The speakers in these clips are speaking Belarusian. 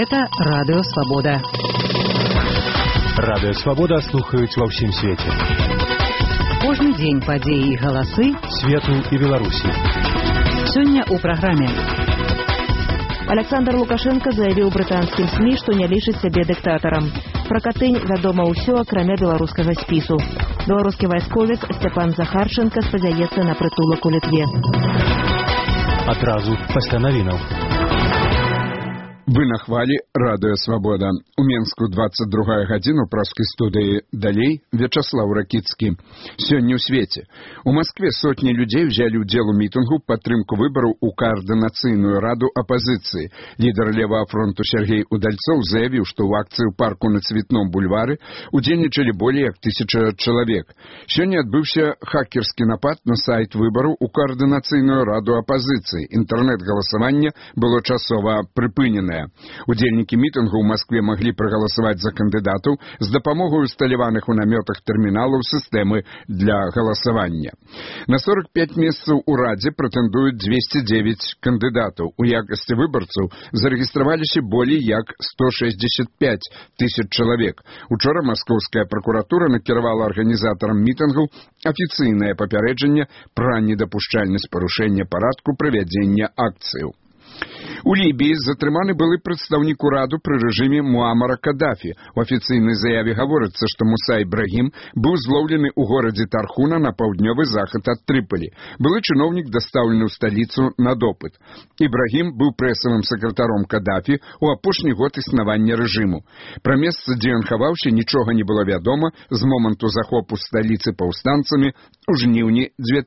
Гэта Радыё Свабода. Радыё Свабода слухаюць ва ўсім свеце. Кожны дзень падзеі і галасы свету і Беларусі. Сёння ў праграме. Александр Лукашенко заявіў брытанскім СМІ, што не лічыць сябе дыктатарам. Пра Катынь вядома ўсё, акрамя беларускага спісу. Беларускі вайсковік Сцяпан Захарченко спадзяецца на прытулак у Літве. Адразу пасля навінаў. Вы на хвалі Радыё Свабода. У Менску 22 гадзіна ў праскай студыі. Далей Вячаслаў Ракіцкі. Сёння ў свеце. У Маскве сотні людзей узялі ўдзел у мітынгу падтрымку выбараў у каардынацыйную раду апазіцыі. Лідар Левага фронту Сергей Удальцоў заявіў, што ў акцыі ў парку на Цветном бульвары удзельнічалі болей як 1000 чалавек. Сёння адбыўся хакерскі напад на сайт выбараў у каардынацыйную раду апазіцыі. Інтэрнэт-галасаванне было часова прыпыненае. Удзельнікі мітынгу ў Маскве маглі прагаласаваць за кандыдатаў з дапамогай усталяваных у намётах тэрміналаў сістэмы для галасавання. На 45 месцаў у радзе прэтэндуюць 209 кандыдатаў. У якасці выбарцаў зарэгістраваліся болей як 165 тысяч чалавек. Учора маскоўская пракуратура накіравала арганізатарам мітынгаў афіцыйнае папярэджанне пра недапушчальнасць парушэння парадку правядзення акцыяў. У Лібіі затрыманы былы прадстаўнік ураду пры рэжыме Муамара Кадафі. У афіцыйнай заяве гаворыцца, што Муса Ібрагім быў злоўлены ў горадзе Тархуна на паўднёвы захад ад Трыполі. Былы чыноўнік дастаўлены ў сталіцу на допыт. Ібрагім быў прэсавым сакратаром Кадафі ў апошні год існавання рэжыму. Пра месца, дзе ён хаваўся, нічога не было вядома з моманту захопу сталіцы паўстанцамі ў жніўні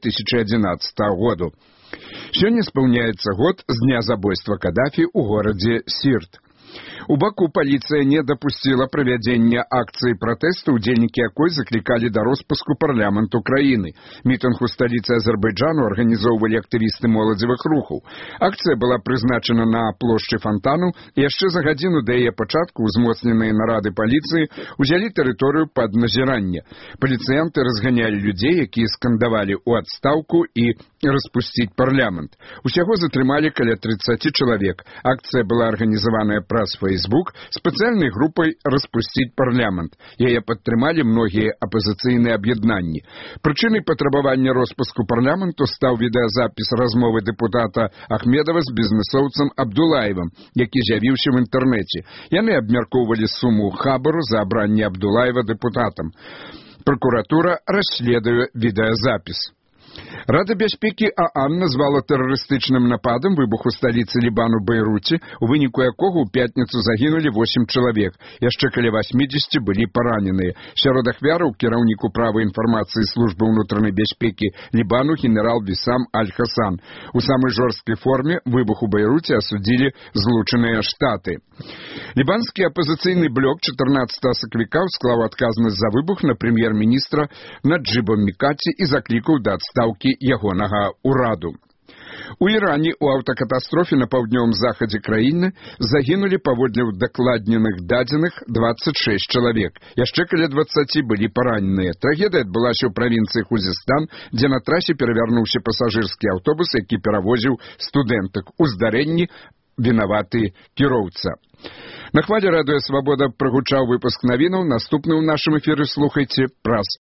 2011 году. Сёння спаўняецца год з дня забойства Кадафі ў горадзе Сірт. У Баку паліцыя не дапусціла правядзення акцыі пратэсту, удзельнікі якой заклікалі да роспуску парламенту краіны. Мітынг у сталіцы Азербайджану арганізоўвалі актывісты моладзевых рухаў. Акцыя была прызначана на плошчы Фонтану, і яшчэ за гадзіну да яе пачатку узмоцненыя нарады паліцыі ўзялі тэрыторыю пад назіранне. Паліцыянты разганялі людзей, якія скандавалі ў адстаўку і распусціць парламент. Усяго затрымалі каля 30 чалавек. Акцыя была арганізаваная праз Facebook спецыяльнай групай «Распусціць парламент». Яе падтрымалі многія апазіцыйныя аб'яднанні. Прычынай патрабавання роспуску парламенту стаў відэазапіс размовы дэпутата Ахмедова з бізнэсоўцам Абдулаевым, які з'явіўся ў інтэрнэце. Яны абмяркоўвалі суму хабару за абранне Абдулаева дэпутатам. Пракуратура расследуе відэазапіс. Рада бяспекі ААН назвала тэрарыстычным нападам выбух у сталіцы Лібану Бейруце, у выніку якога ў пятніцу загінулі 8 чалавек. Яшчэ каля 80 былі параненыя. Сярод ахвяраў кіраўнік управы інфармацыі службы ўнутранай бяспекі Лібану генерал Вісам Аль-Хасан. У самай жорсткай форме выбух у Бейруце асудзілі Злучаныя Штаты. Лібанскі апазіцыйны блок 14 сакавіка склаў адказнасць за выбух на прэм'ер-міністра Наджыба Мікаці і заклікаў да адстаўкі ягонага ўраду. У Іране ў аўтакатастрофе на паўднёвым захадзе краіны загінулі паводле ўдакладненых дадзеных 26 чалавек. Яшчэ каля 20 былі параненыя. Трагедыя адбылася ў правінцыі Хузестан, дзе на трасе перавярнуўся пасажырскі аўтобус, які перавозіў студэнтак. У здарэнні вінаваты кіроўца. На хвале Радыё Свабода прагучаў выпуск навінаў. Наступны ў нашым эфіры слухайце праз